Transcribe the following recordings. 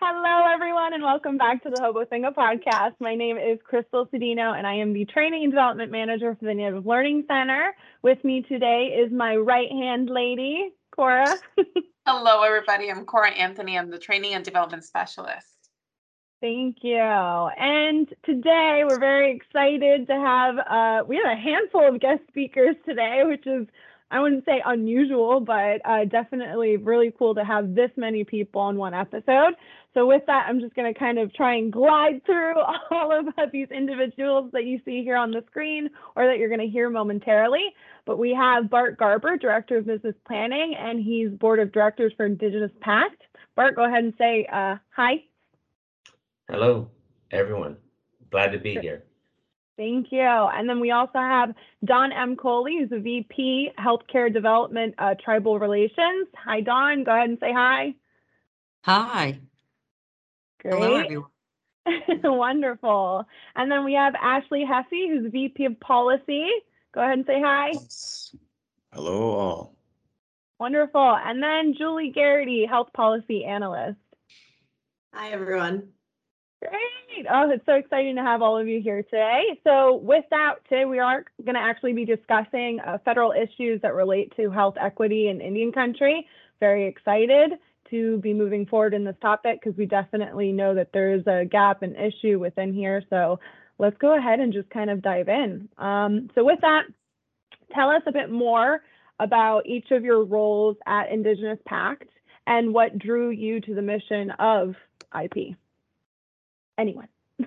Hello, everyone, and welcome back to the Hobothanga podcast. My name is Crystal Cedino, and I am the Training and Development Manager for the Native Learning Center. With me today is my right-hand lady, Cora. Hello, everybody. I'm Cora Anthony. I'm the Training and Development Specialist. Thank you. And today we're very excited to have, we have a handful of guest speakers today, which is, I wouldn't say unusual, but definitely really cool to have this many people on one episode. So with that, I'm just going to kind of try and glide through all of these individuals that you see here on the screen or that you're going to hear momentarily. But we have Bart Garber, Director of Business Planning, and he's Board of Directors for Indigenous Pact. Bart, go ahead and say hi. Hello, everyone. Glad to be here. Thank you. And then we also have Don M. Coley, who's the VP, Healthcare Development, Tribal Relations. Hi, Don. Go ahead and say hi. Hi. Great. Hello, everyone. Wonderful. And then we have Ashley Hesse, who's VP of Policy. Go ahead and say hi. Yes. Hello, all. Wonderful. And then Julie Garrity, Health Policy Analyst. Hi, everyone. Great. Oh, it's so exciting to have all of you here today. So with that, today we are going to actually be discussing federal issues that relate to health equity in Indian country. Very excited to be moving forward in this topic because we definitely know that there is a gap and issue within here. So let's go ahead and just kind of dive in. So with that, tell us a bit more about each of your roles at Indigenous Pact and what drew you to the mission of IP. Anyone?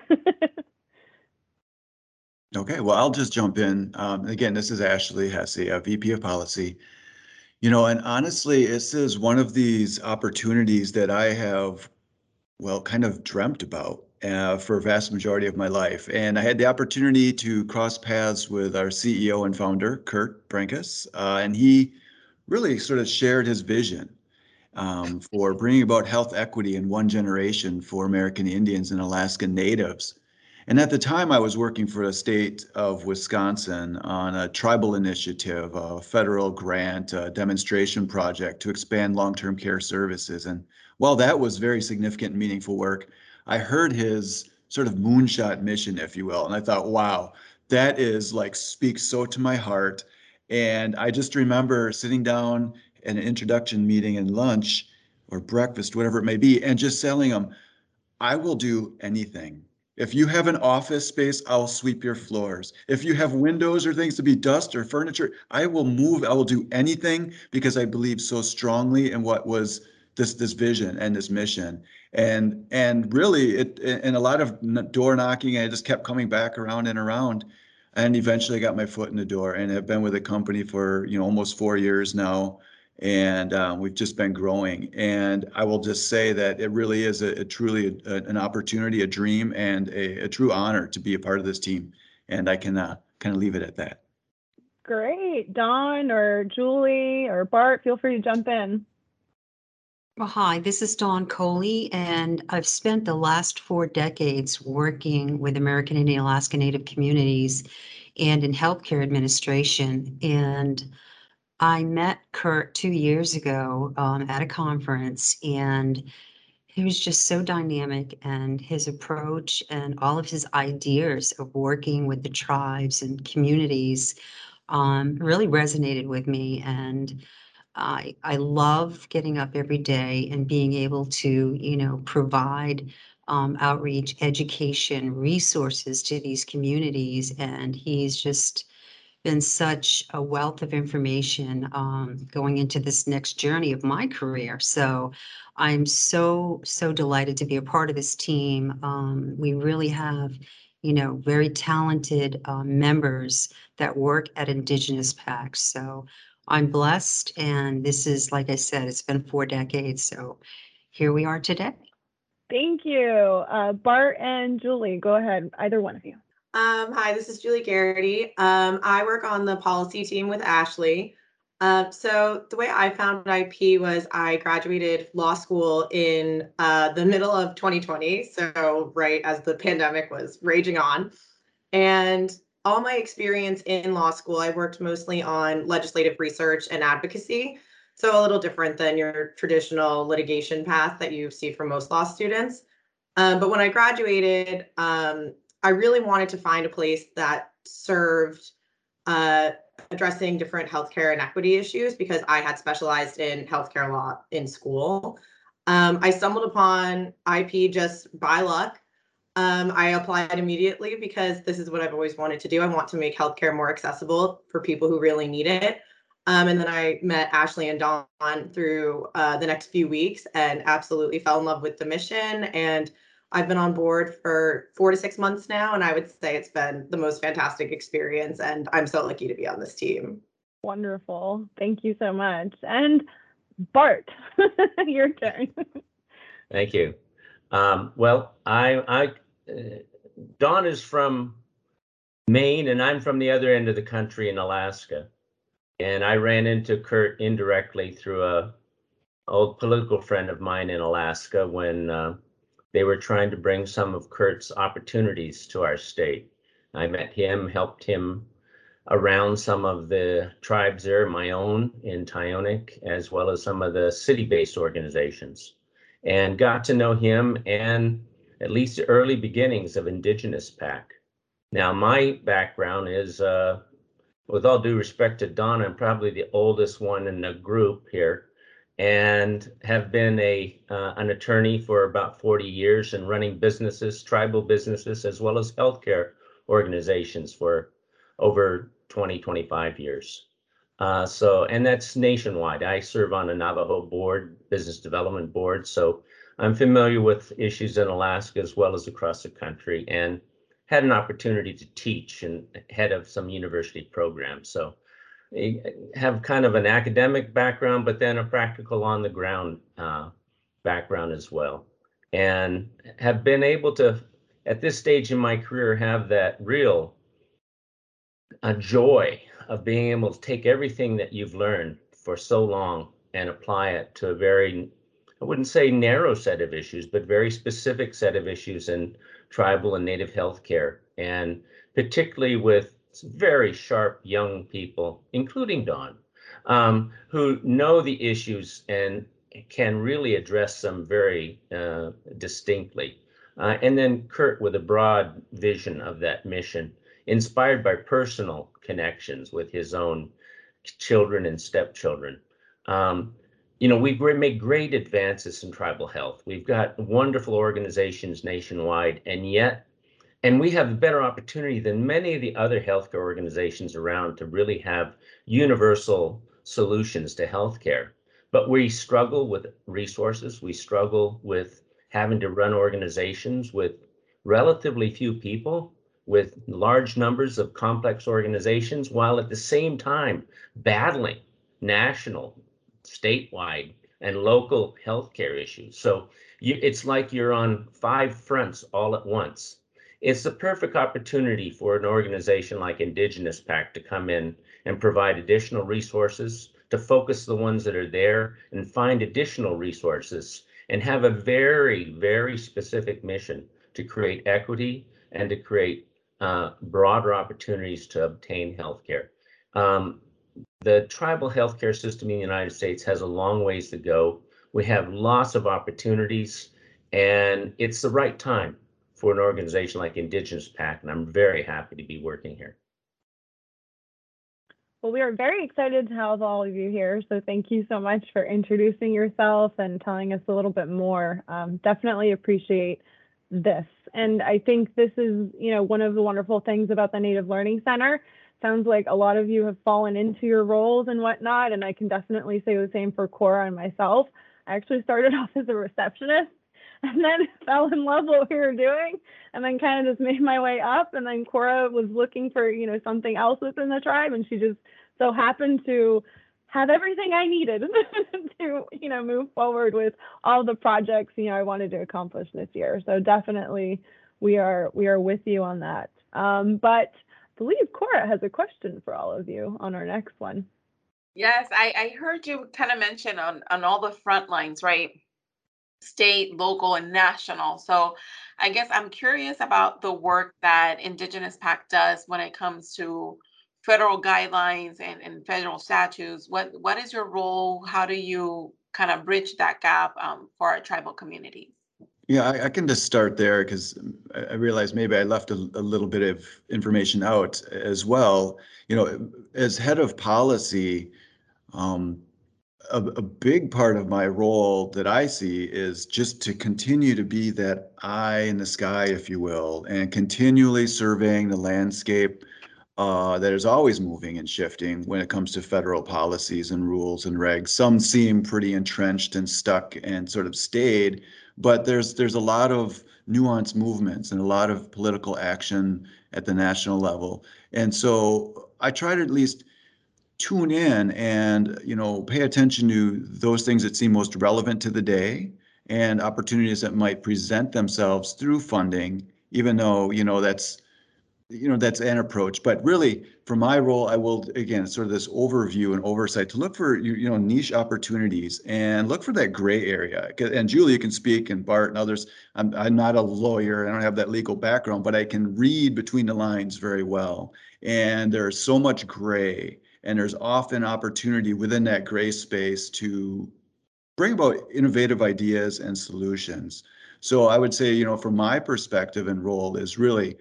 Okay, well, I'll just jump in. Again, this is Ashley Hesse, VP of Policy. You know, and honestly, this is one of these opportunities that I have, well, kind of dreamt about for a vast majority of my life. And I had the opportunity to cross paths with our CEO and founder, Kurt Brinkus, and he really sort of shared his vision for bringing about health equity in one generation for American Indians and Alaskan Natives. And at the time, I was working for the state of Wisconsin on a tribal initiative, a federal grant, a demonstration project to expand long-term care services. And while that was very significant and meaningful work, I heard his sort of moonshot mission, if you will. And I thought, wow, that is like speaks so to my heart. And I just remember sitting down in an introduction meeting and lunch or breakfast, whatever it may be, and just telling them, I will do anything. If you have an office space, I'll sweep your floors. If you have windows or things to be dust or furniture, I will move. I will do anything because I believe so strongly in what was this vision and this mission. And really, it and a lot of door knocking, I just kept coming back around and around. And eventually I got my foot in the door and have been with the company for, almost 4 years now. And we've just been growing. And I will just say that it really is truly an opportunity, a dream, and a true honor to be a part of this team. And I can kind of leave it at that. Great. Dawn or Julie or Bart, feel free to jump in. Well, hi, this is Dawn Coley, and I've spent the last 4 decades working with American Indian Alaska Native communities and in healthcare administration. And I met Kurt 2 years ago at a conference, and he was just so dynamic, and his approach and all of his ideas of working with the tribes and communities really resonated with me. And I love getting up every day and being able to, provide outreach, education, resources to these communities. And he's just been such a wealth of information going into this next journey of my career. So I'm so delighted to be a part of this team. We really have, very talented members that work at Indigenous Pact. So I'm blessed, and this is, like I said, it's been 4 decades. So here we are today. Thank you. Bart and Julie, go ahead, either one of you. Hi, this is Julie Garrity. I work on the policy team with Ashley. So the way I found IP was I graduated law school in the middle of 2020, so right as the pandemic was raging on. And all my experience in law school, I worked mostly on legislative research and advocacy. So a little different than your traditional litigation path that you see for most law students. But when I graduated, I really wanted to find a place that served addressing different healthcare inequity issues because I had specialized in healthcare law in school. I stumbled upon IP just by luck. I applied immediately because this is what I've always wanted to do. I want to make healthcare more accessible for people who really need it. And then I met Ashley and Dawn through the next few weeks and absolutely fell in love with the mission. And I've been on board for 4 to 6 months now, and I would say it's been the most fantastic experience. And I'm so lucky to be on this team. Wonderful. Thank you so much. And Bart, your turn. Thank you. Well, Dawn is from Maine, and I'm from the other end of the country in Alaska. And I ran into Kurt indirectly through a old political friend of mine in Alaska when they were trying to bring some of Kurt's opportunities to our state. I met him, helped him around some of the tribes there, my own in Tyonek, as well as some of the city-based organizations, and got to know him and at least the early beginnings of Indigenous PAC. Now, my background is, with all due respect to Dawn, I'm probably the oldest one in the group here, and have been an attorney for about 40 years and running businesses, tribal businesses, as well as healthcare organizations for over 20, 25 years. And that's nationwide. I serve on a Navajo board, business development board, so I'm familiar with issues in Alaska as well as across the country, and had an opportunity to teach and head of some university programs. So I have kind of an academic background, but then a practical on the ground background as well. And have been able to, at this stage in my career, have that real joy of being able to take everything that you've learned for so long and apply it to a very, I wouldn't say narrow set of issues, but very specific set of issues in tribal and native healthcare, and particularly with very sharp young people, including Dawn, who know the issues and can really address them very distinctly. And then Kurt with a broad vision of that mission, inspired by personal connections with his own children and stepchildren. We've made great advances in tribal health. We've got wonderful organizations nationwide, and we have a better opportunity than many of the other healthcare organizations around to really have universal solutions to healthcare. But we struggle with resources. We struggle with having to run organizations with relatively few people, with large numbers of complex organizations, while at the same time battling national, statewide, and local healthcare issues. So it's like you're on 5 fronts all at once. It's the perfect opportunity for an organization like Indigenous PAC to come in and provide additional resources, to focus the ones that are there and find additional resources, and have a very, very specific mission to create equity and to create broader opportunities to obtain healthcare. The tribal healthcare system in the United States has a long ways to go. We have lots of opportunities, and it's the right time for an organization like Indigenous PAC, and I'm very happy to be working here. Well, we are very excited to have all of you here. So thank you so much for introducing yourself and telling us a little bit more. Definitely appreciate this. And I think this is, one of the wonderful things about the Native Learning Center. Sounds like a lot of you have fallen into your roles and whatnot. And I can definitely say the same for Cora and myself. I actually started off as a receptionist and then fell in love with what we were doing, and then kind of just made my way up. And then Cora was looking for, something else within the tribe, and she just so happened to have everything I needed to, move forward with all the projects, I wanted to accomplish this year. So definitely we are with you on that. But I believe Cora has a question for all of you on our next one. Yes, I heard you kind of mention on all the front lines, right? State, local, and national. So I guess I'm curious about the work that Indigenous PAC does when it comes to federal guidelines and federal statutes, what is your role? How do you kind of bridge that gap for our tribal communities? Yeah, I can just start there because I realize maybe I left a little bit of information out as well. You know, as head of policy, a big part of my role that I see is just to continue to be that eye in the sky, if you will, and continually surveying the landscape that is always moving and shifting when it comes to federal policies and rules and regs. Some seem pretty entrenched and stuck and sort of stayed, but there's a lot of nuanced movements and a lot of political action at the national level. And so I try to at least tune in and pay attention to those things that seem most relevant to the day and opportunities that might present themselves through funding, even though that's an approach. But really, for my role, I will, again, sort of this overview and oversight to look for niche opportunities and look for that gray area. And Julie, you can speak, and Bart and others. I'm not a lawyer, I don't have that legal background, but I can read between the lines very well. And there's so much gray, and there's often opportunity within that gray space to bring about innovative ideas and solutions. So I would say, from my perspective and role is really,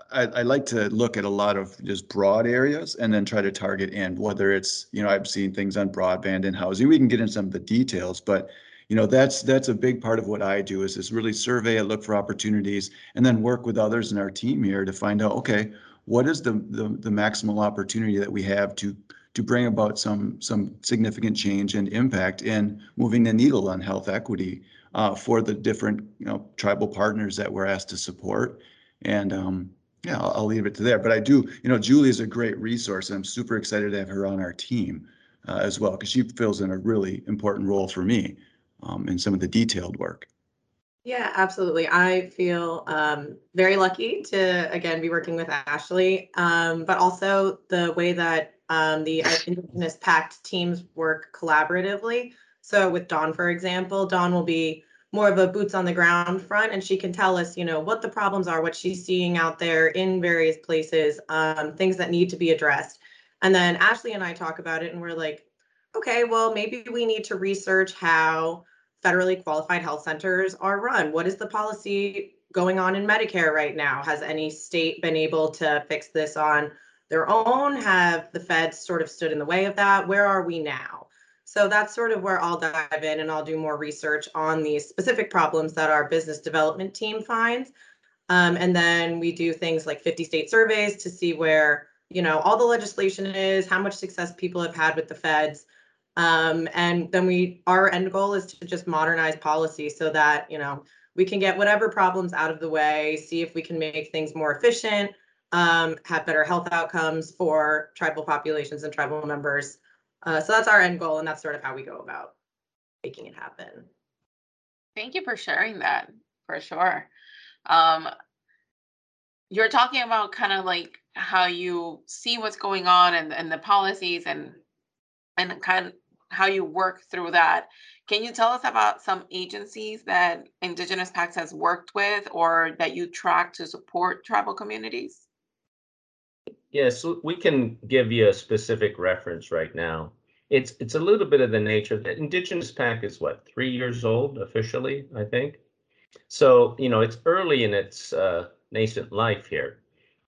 I like to look at a lot of just broad areas and then try to target in, whether it's, I've seen things on broadband and housing. We can get into some of the details, but that's a big part of what I do is really survey and look for opportunities and then work with others in our team here to find out, okay, what is the maximal opportunity that we have to bring about some significant change and impact in moving the needle on health equity for the different tribal partners that we're asked to support. And yeah, I'll leave it to there. But I do, Julie is a great resource, and I'm super excited to have her on our team as well, because she fills in a really important role for me in some of the detailed work. Yeah, absolutely. I feel very lucky to, again, be working with Ashley, but also the way that the Indigenous Pact teams work collaboratively. So with Dawn, for example, Dawn will be more of a boots on the ground front, and she can tell us, what the problems are, what she's seeing out there in various places, things that need to be addressed. And then Ashley and I talk about it, and we're like, okay, well, maybe we need to research how federally qualified health centers are run. What is the policy going on in Medicare right now? Has any state been able to fix this on their own? Have the feds sort of stood in the way of that? Where are we now? So that's sort of where I'll dive in, and I'll do more research on these specific problems that our business development team finds. And then we do things like 50 state surveys to see where, all the legislation is, how much success people have had with the feds. And then our end goal is to just modernize policy so that, we can get whatever problems out of the way, see if we can make things more efficient, have better health outcomes for tribal populations and tribal members. So that's our end goal, and that's sort of how we go about making it happen. Thank you for sharing that, for sure. You're talking about kind of like how you see what's going on and the policies and kind of how you work through that. Can you tell us about some agencies that Indigenous Pacts has worked with or that you track to support tribal communities? Yes, we can give you a specific reference right now. It's a little bit of the nature that Indigenous Pact is 3 years old officially, I think. So, it's early in its nascent life here.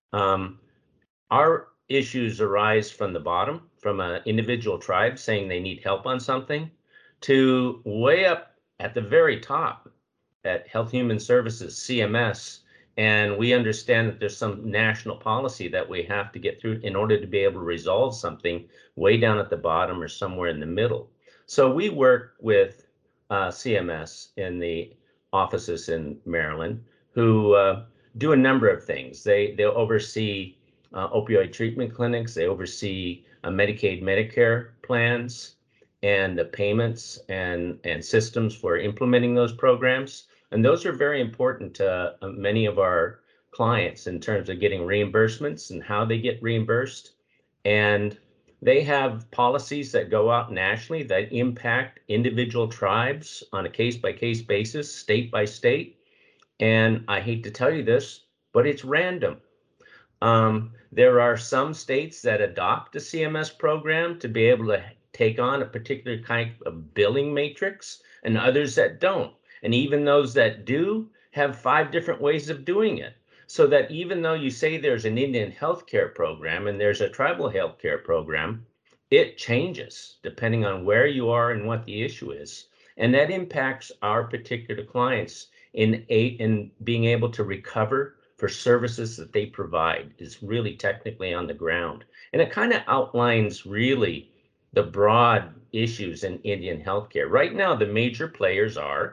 Our issues arise from the bottom, from an individual tribe saying they need help on something, to way up at the very top at Health Human Services, CMS. And we understand that there's some national policy that we have to get through in order to be able to resolve something way down at the bottom or somewhere in the middle. So we work with CMS in the offices in Maryland who do a number of things. They oversee opioid treatment clinics. They oversee Medicaid, Medicare plans and the payments and systems for implementing those programs. And those are very important to many of our clients in terms of getting reimbursements and how they get reimbursed. And they have policies that go out nationally that impact individual tribes on a case-by-case basis, state by state. And I hate to tell you this, but it's random. There are some states that adopt a CMS program to be able to take on a particular kind of billing matrix, and others that don't. And even those that do have 5 different ways of doing it. So that even though you say there's an Indian healthcare program and there's a tribal healthcare program, it changes depending on where you are and what the issue is. And that impacts our particular clients in being able to recover for services that they provide is really technically on the ground. And it kind of outlines really the broad issues in Indian healthcare. Right now, the major players are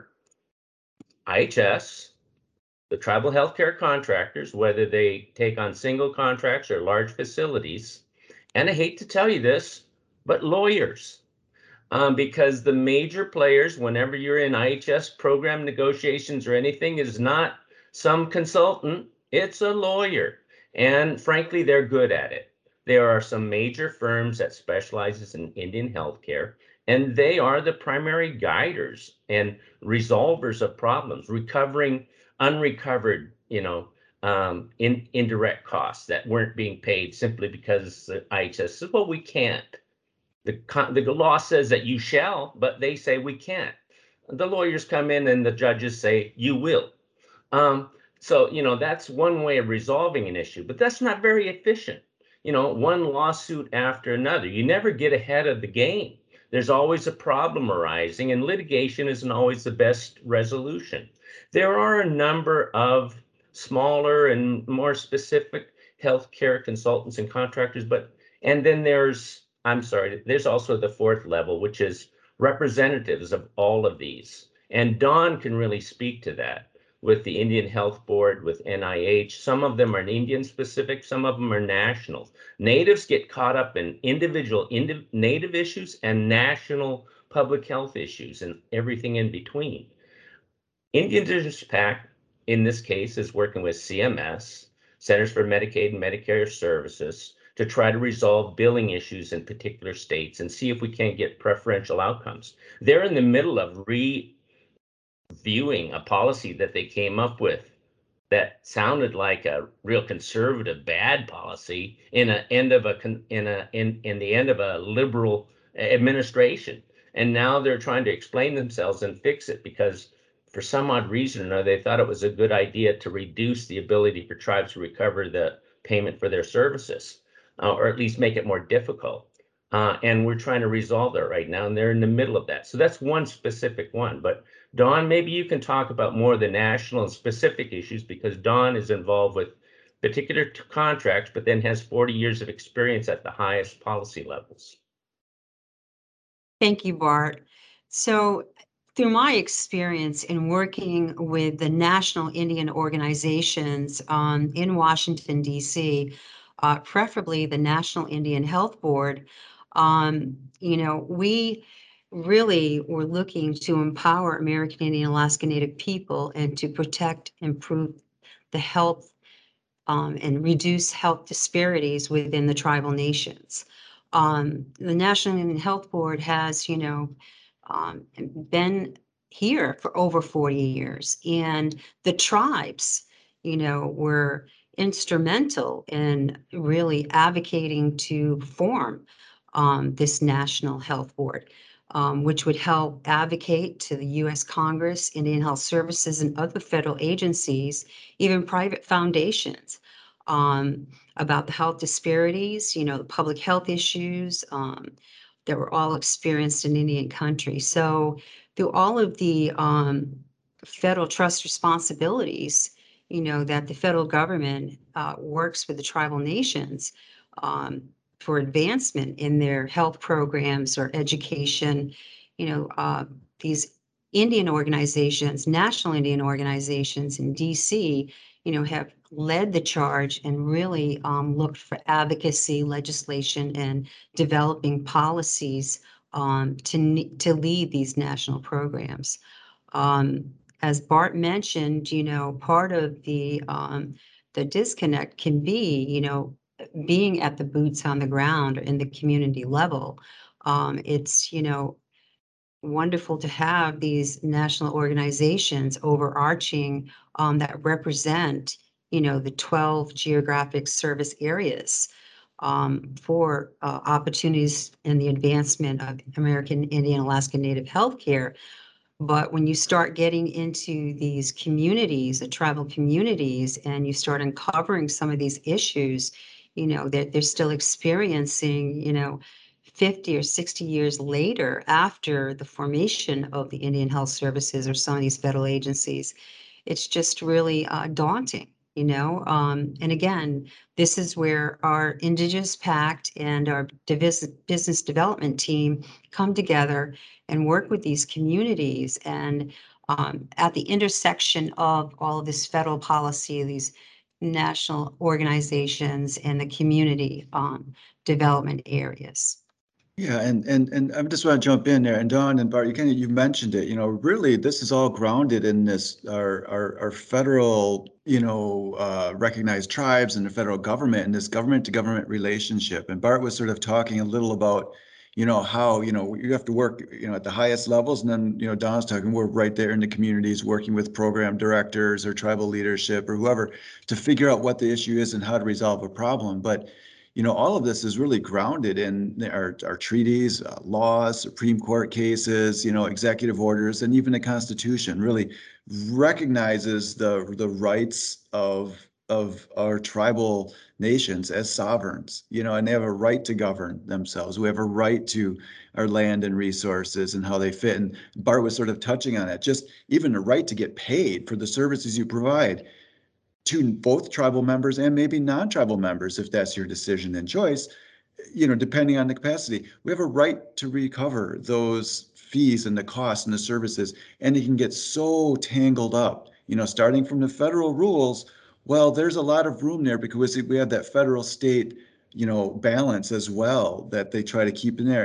IHS, the tribal healthcare contractors, whether they take on single contracts or large facilities, and I hate to tell you this, but lawyers. Because the major players, whenever you're in IHS program negotiations or anything, is not some consultant, it's a lawyer. And frankly, they're good at it. There are some major firms that specializes in Indian healthcare, and they are the primary guiders and resolvers of problems, recovering unrecovered, indirect costs that weren't being paid simply because the IHS says, well, we can't. The law says that you shall, but they say we can't. The lawyers come in and the judges say you will. So, that's one way of resolving an issue, but that's not very efficient. One lawsuit after another. You never get ahead of the game. There's always a problem arising, and litigation isn't always the best resolution. There are a number of smaller and more specific healthcare consultants and contractors, and then there's also the 4th level, which is representatives of all of these. And Dawn can really speak to that with the Indian Health Board, with NIH. Some of them are Indian specific, some of them are national. Natives get caught up in individual native issues and national public health issues and everything in between. Indian Indigenous PAC, in this case, is working with CMS, Centers for Medicaid and Medicare Services, to try to resolve billing issues in particular states and see if we can't get preferential outcomes. They're in the middle of reviewing a policy that they came up with that sounded like a real conservative bad policy in the end of a liberal administration. And now they're trying to explain themselves and fix it because for some odd reason or another, they thought it was a good idea to reduce the ability for tribes to recover the payment for their services. Or at least make it more difficult. And we're trying to resolve that right now, and they're in the middle of that. So that's one specific one. But Dawn, maybe you can talk about more of the national and specific issues because Dawn is involved with particular contracts, but then has 40 years of experience at the highest policy levels. Thank you, Bart. So through my experience in working with the national Indian organizations in Washington, D.C., preferably the National Indian Health Board, we really were looking to empower American Indian Alaska Native people and to protect, improve the health and reduce health disparities within the tribal nations. The National Indian Health Board has, been here for over 40 years, and the tribes, were instrumental in really advocating to form this National Health Board, which would help advocate to the U.S. Congress, Indian Health Services, and other federal agencies, even private foundations, about the health disparities, the public health issues that were all experienced in Indian country. So through all of the federal trust responsibilities, that the federal government works with the tribal nations for advancement in their health programs or education, these Indian organizations, national Indian organizations in DC, have led the charge and really looked for advocacy, legislation, and developing policies to lead these national programs. As Bart mentioned, part of the disconnect can be, being at the boots on the ground or in the community level. It's, wonderful to have these national organizations overarching that represent the 12 geographic service areas for opportunities in the advancement of American Indian Alaska Native healthcare. But when you start getting into these communities, the tribal communities, and you start uncovering some of these issues, that they're still experiencing, 50 or 60 years later after the formation of the Indian Health Services or some of these federal agencies, it's just really daunting. And again, this is where our Indigenous Pact and our business development team come together and work with these communities. And at the intersection of all of this federal policy, these national organizations and the community development areas. Yeah, and I just want to jump in there. And Dawn and Bart, you mentioned it. Really, this is all grounded in this our federal, recognized tribes and the federal government and this government to government relationship. And Bart was sort of talking a little about, how you have to work, at the highest levels, and then Dawn's talking we're right there in the communities working with program directors or tribal leadership or whoever to figure out what the issue is and how to resolve a problem. But all of this is really grounded in our treaties, laws, Supreme Court cases, executive orders, and even the Constitution really recognizes the rights of our tribal nations as sovereigns, and they have a right to govern themselves. We have a right to our land and resources and how they fit. And Bart was sort of touching on that, just even the right to get paid for the services you provide to both tribal members and maybe non-tribal members, if that's your decision and choice, depending on the capacity. We have a right to recover those fees and the costs and the services, and it can get so tangled up, starting from the federal rules. Well, there's a lot of room there because we have that federal state, balance as well that they try to keep in there.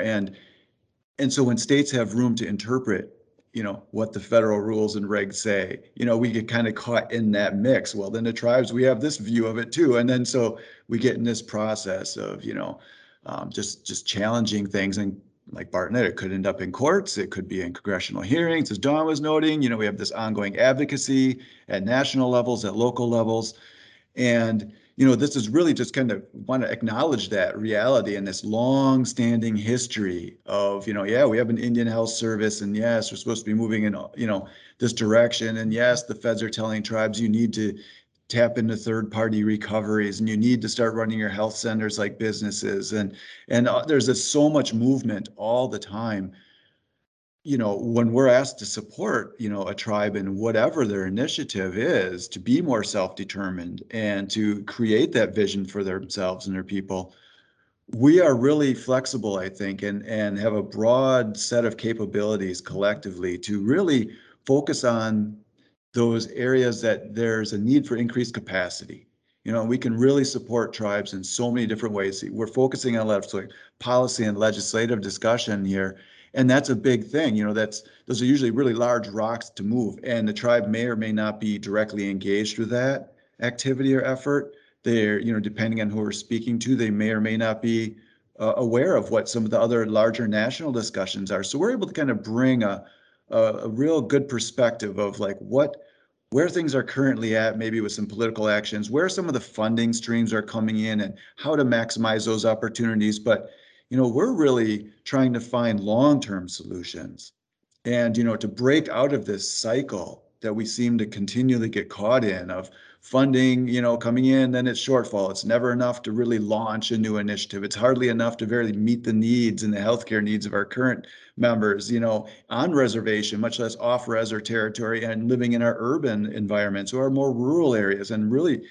And so when states have room to interpret what the federal rules and regs say, we get kind of caught in that mix. Well, then the tribes, we have this view of it too. And then so we get in this process of, just challenging things. And like Bartlett, it could end up in courts. It could be in congressional hearings, as Dawn was noting. We have this ongoing advocacy at national levels, at local levels. And this is really just kind of want to acknowledge that reality and this long-standing history of, we have an Indian Health Service, and yes, we're supposed to be moving in, this direction. And yes, the feds are telling tribes you need to tap into third-party recoveries, and you need to start running your health centers like businesses. And there's so much movement all the time. When we're asked to support, a tribe in whatever their initiative is to be more self-determined and to create that vision for themselves and their people, we are really flexible, I think, and have a broad set of capabilities collectively to really focus on those areas that there's a need for increased capacity. We can really support tribes in so many different ways. We're focusing on a lot of policy and legislative discussion here. And that's a big thing. Those are usually really large rocks to move. And the tribe may or may not be directly engaged with that activity or effort. They're, depending on who we're speaking to, they may or may not be aware of what some of the other larger national discussions are. So we're able to kind of bring a real good perspective of like where things are currently at, maybe with some political actions, where some of the funding streams are coming in and how to maximize those opportunities. But we're really trying to find long-term solutions and, to break out of this cycle that we seem to continually get caught in of funding, coming in, then it's shortfall. It's never enough to really launch a new initiative. It's hardly enough to barely meet the needs and the healthcare needs of our current members, on reservation, much less off-res or territory, and living in our urban environments or more rural areas. And really,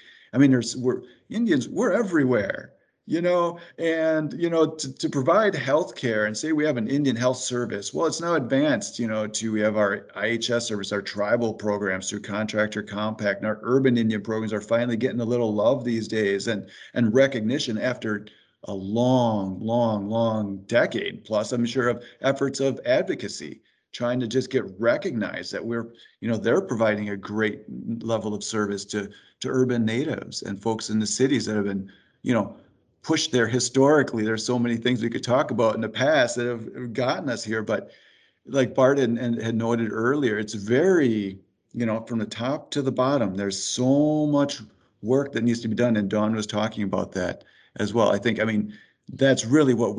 we're everywhere. And to provide health care and say we have an Indian Health Service. Well, it's now advanced, we have our IHS service, our tribal programs through Contractor Compact, and our urban Indian programs are finally getting a little love these days and recognition after a long decade plus, I'm sure, of efforts of advocacy, trying to just get recognized that we're, they're providing a great level of service to urban natives and folks in the cities that have been, pushed there historically. There's so many things we could talk about in the past that have gotten us here. But like Bart and had noted earlier, it's very, from the top to the bottom, there's so much work that needs to be done, and Dawn was talking about that as well. I mean, that's really what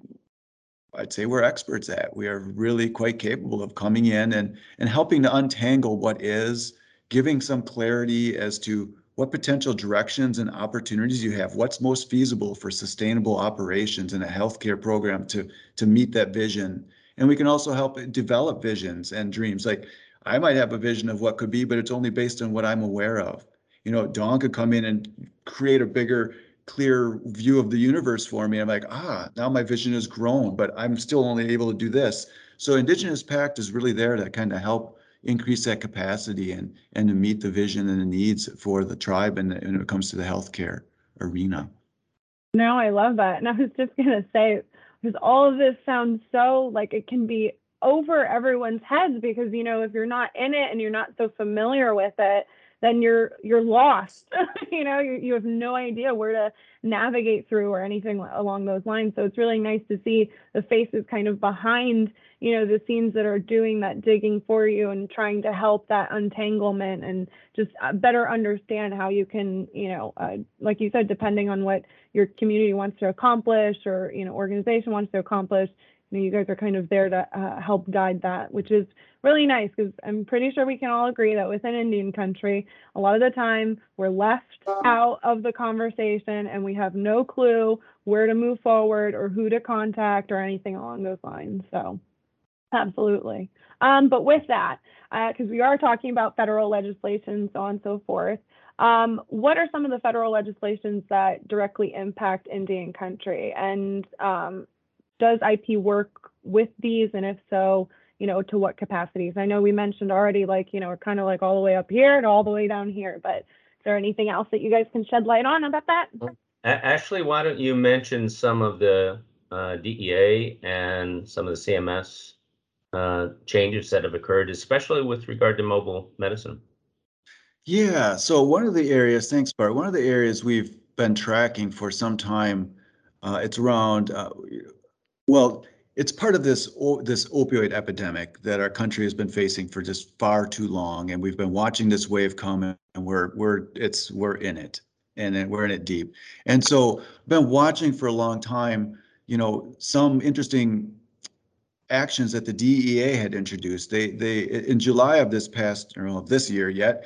I'd say we're experts at. We are really quite capable of coming in and helping to untangle what is, giving some clarity as to what potential directions and opportunities you have, what's most feasible for sustainable operations in a healthcare program to meet that vision. And we can also help develop visions and dreams. Like, I might have a vision of what could be, but it's only based on what I'm aware of. You know, Dawn could come in and create a bigger, clear view of the universe for me. I'm like, now my vision has grown, but I'm still only able to do this. So Indigenous Pact is really there to kind of help increase that capacity and to meet the vision and the needs for the tribe and when it comes to the healthcare arena. No, I love that. And I was just going to say, because all of this sounds so like it can be over everyone's heads, because, you know, if you're not in it and you're not so familiar with it, then you're lost. You know, you have no idea where to navigate through or anything along those lines. So it's really nice to see the faces kind of behind, you know, the scenes that are doing that digging for you and trying to help that untanglement and just better understand how you can, you know, like you said, depending on what your community wants to accomplish or, you know, organization wants to accomplish, you know, you guys are kind of there to help guide that, which is really nice, because I'm pretty sure we can all agree that within Indian country, a lot of the time we're left out of the conversation and we have no clue where to move forward or who to contact or anything along those lines. So absolutely. But with that, because we are talking about federal legislation and so on and so forth, what are some of the federal legislations that directly impact Indian country? And does IP work with these? And if so, you know, to what capacities? I know we mentioned already, like, you know, we're kind of like all the way up here and all the way down here, but is there anything else that you guys can shed light on about that? Ashley, why don't you mention some of the DEA and some of the CMS changes that have occurred, especially with regard to mobile medicine? Yeah, so one of the areas, thanks, Bart, one of the areas we've been tracking for some time, it's around, well, it's part of this opioid epidemic that our country has been facing for just far too long, and we've been watching this wave come, and we're in it, and we're in it deep. And so, been watching for a long time, you know, some interesting actions that the DEA had introduced. They in July of this year yet,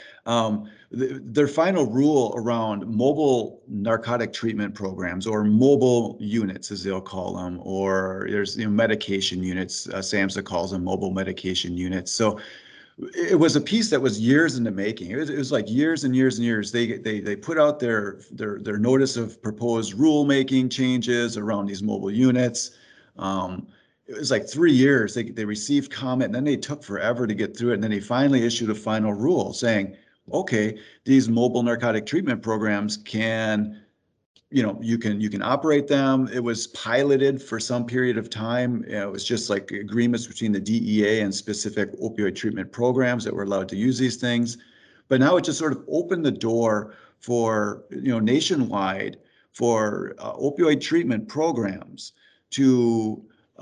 their final rule around mobile narcotic treatment programs, or mobile units as they'll call them, or there's, you know, medication units. SAMHSA calls them mobile medication units. So it was a piece that was years in the making. It was like years and years and years. They put out their notice of proposed rulemaking changes around these mobile units. It was like 3 years. They received comment, and then they took forever to get through it. And then they finally issued a final rule saying, okay, these mobile narcotic treatment programs can, you know, you can operate them. It was piloted for some period of time. You know, it was just like agreements between the DEA and specific opioid treatment programs that were allowed to use these things. But now it just sort of opened the door for, you know, nationwide for opioid treatment programs to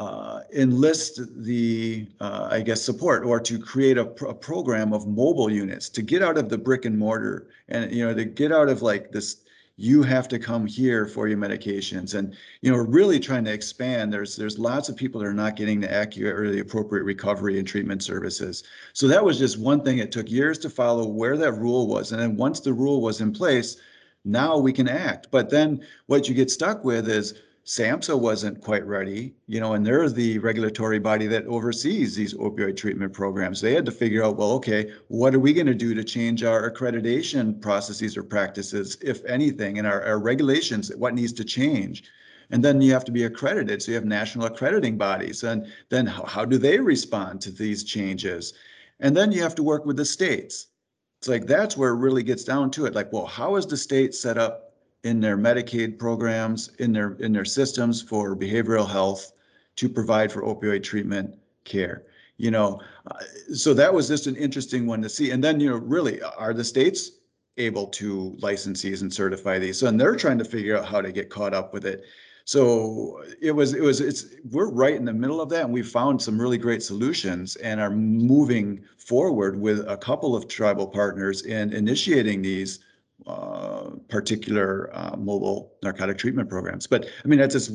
enlist the, I guess, support, or to create a program of mobile units to get out of the brick and mortar, and, you know, to get out of like this, you have to come here for your medications, and, you know, really trying to expand. There's lots of people that are not getting the accurate or the appropriate recovery and treatment services. So that was just one thing. It took years to follow where that rule was, and then once the rule was in place, now we can act. But then what you get stuck with is SAMHSA wasn't quite ready, you know, and they're the regulatory body that oversees these opioid treatment programs. They had to figure out, well, okay, what are we going to do to change our accreditation processes or practices, if anything, and our regulations, what needs to change? And then you have to be accredited. So you have national accrediting bodies. And then how do they respond to these changes? And then you have to work with the states. It's like, that's where it really gets down to it. Like, well, how is the state set up in their Medicaid programs, in their systems for behavioral health to provide for opioid treatment care? You know, so that was just an interesting one to see. And then, you know, really, are the states able to license these and certify these? So, and they're trying to figure out how to get caught up with it. So we're right in the middle of that, and we've found some really great solutions and are moving forward with a couple of tribal partners in initiating these particular mobile narcotic treatment programs. But I mean, that's just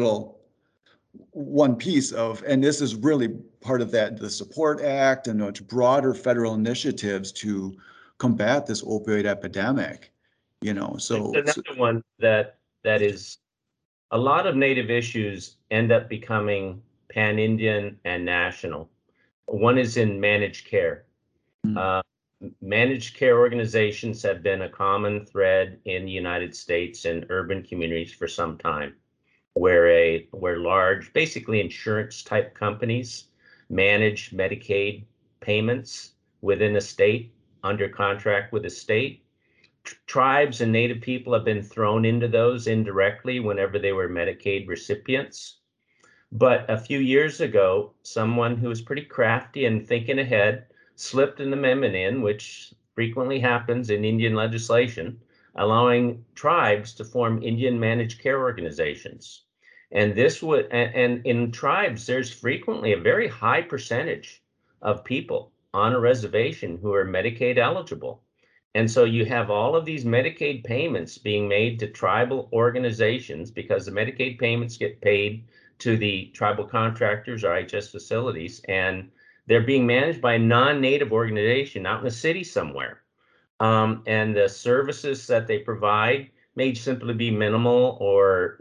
one piece of, and this is really part of that, the Support Act and much broader federal initiatives to combat this opioid epidemic, so. There's another one that is, a lot of Native issues end up becoming pan-Indian and national. One is in managed care. Managed care organizations have been a common thread in the United States and urban communities for some time, where large, basically insurance type companies manage Medicaid payments within a state under contract with a state. Tribes and Native people have been thrown into those indirectly whenever they were Medicaid recipients. But a few years ago, someone who was pretty crafty and thinking ahead slipped an amendment in, which frequently happens in Indian legislation, allowing tribes to form Indian managed care organizations. And this would, and in tribes, there's frequently a very high percentage of people on a reservation who are Medicaid eligible. And so you have all of these Medicaid payments being made to tribal organizations because the Medicaid payments get paid to the tribal contractors or IHS facilities, and they're being managed by a non-Native organization out in a city somewhere. And the services that they provide may simply be minimal or,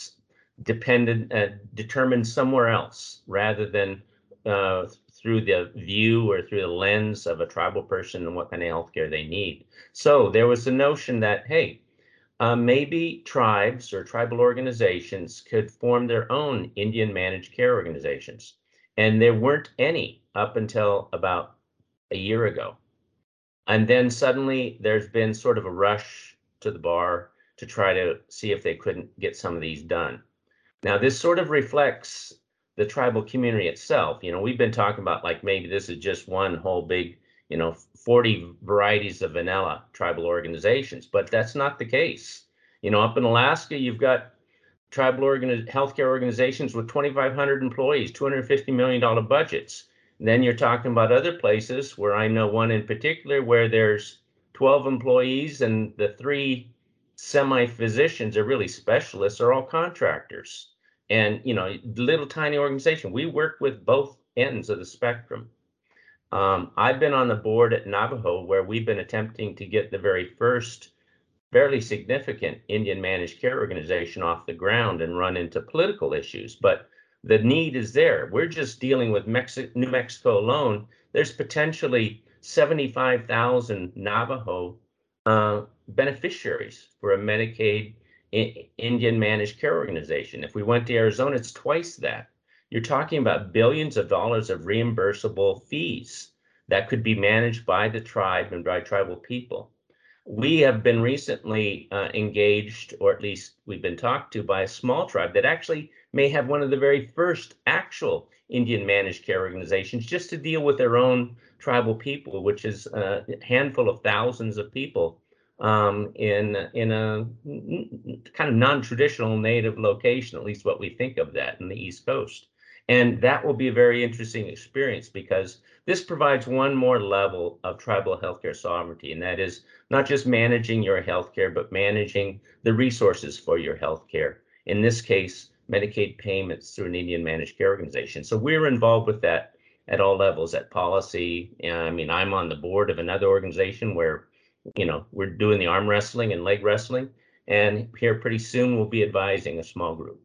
determined somewhere else rather than through the view or through the lens of a tribal person and what kind of healthcare they need. So there was the notion that, hey, maybe tribes or tribal organizations could form their own Indian managed care organizations. And there weren't any up until about a year ago. And then suddenly there's been sort of a rush to the bar to try to see if they couldn't get some of these done. Now, this sort of reflects the tribal community itself. We've been talking about like maybe this is just one whole big, 40 varieties of vanilla tribal organizations, but that's not the case. Up in Alaska, you've got tribal healthcare organizations with 2,500 employees, $250 million budgets. And then you're talking about other places where I know one in particular where there's 12 employees and the 3 semi-physicians are really specialists are all contractors. And, little tiny organization. We work with both ends of the spectrum. I've been on the board at Navajo where we've been attempting to get the very first fairly significant Indian managed care organization off the ground and run into political issues. But the need is there. We're just dealing with New Mexico alone. There's potentially 75,000 Navajo beneficiaries for a Medicaid Indian managed care organization. If we went to Arizona, it's twice that. You're talking about billions of dollars of reimbursable fees that could be managed by the tribe and by tribal people. We have been recently engaged, or at least we've been talked to by a small tribe that actually may have one of the very first actual Indian managed care organizations just to deal with their own tribal people, which is a handful of thousands of people in a kind of non-traditional Native location, at least what we think of that in the East Coast. And that will be a very interesting experience because this provides one more level of tribal healthcare sovereignty, and that is not just managing your healthcare, but managing the resources for your healthcare. In this case, Medicaid payments through an Indian managed care organization. So we're involved with that at all levels, at policy. I'm on the board of another organization where, we're doing the arm wrestling and leg wrestling, and here pretty soon we'll be advising a small group.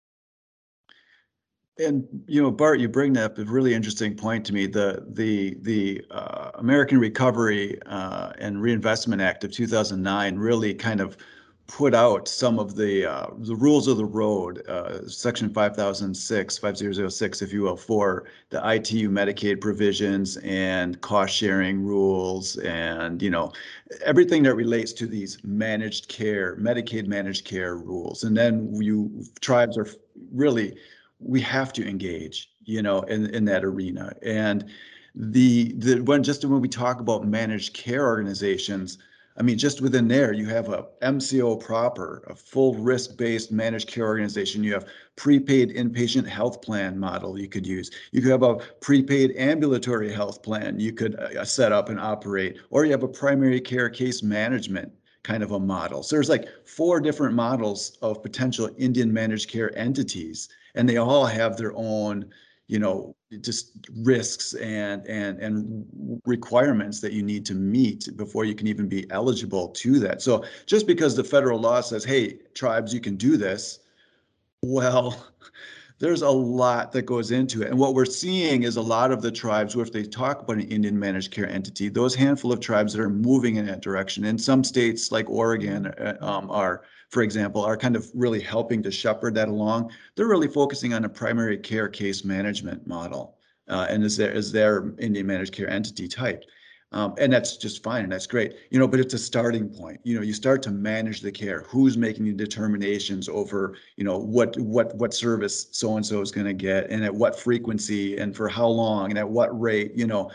And Bart, you bring up a really interesting point to me. The American Recovery and Reinvestment Act of 2009 really kind of put out some of the rules of the road, Section 5006, if you will, for the ITU Medicaid provisions and cost sharing rules, and everything that relates to these managed care, Medicaid managed care rules. And then tribes are really, we have to engage, in that arena. And when we talk about managed care organizations, just within there, you have a MCO proper, a full risk-based managed care organization. You have prepaid inpatient health plan model you could use. You could have a prepaid ambulatory health plan you could set up and operate, or you have a primary care case management kind of a model. So there's like 4 different models of potential Indian managed care entities, and they all have their own, just risks and requirements that you need to meet before you can even be eligible to that. So just because the federal law says, hey, tribes, you can do this, well, there's a lot that goes into it. And what we're seeing is a lot of the tribes, where if they talk about an Indian managed care entity, those handful of tribes that are moving in that direction. In some states like Oregon are, for example, are kind of really helping to shepherd that along. They're really focusing on a primary care case management model and is their Indian managed care entity type. And that's just fine, and that's great, but it's a starting point. You start to manage the care. Who's making the determinations over, what service so-and-so is going to get, and at what frequency, and for how long, and at what rate.